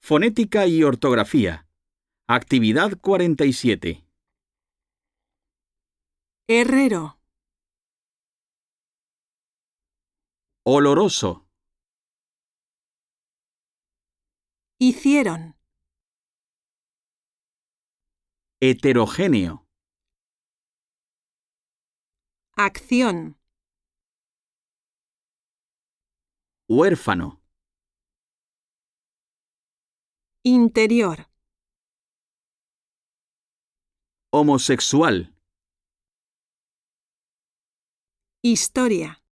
Fonética y ortografía. Actividad 47. Herrero, Oloroso. hicieron, Heterogéneo. acción, Huérfano. interior, Homosexual. historia.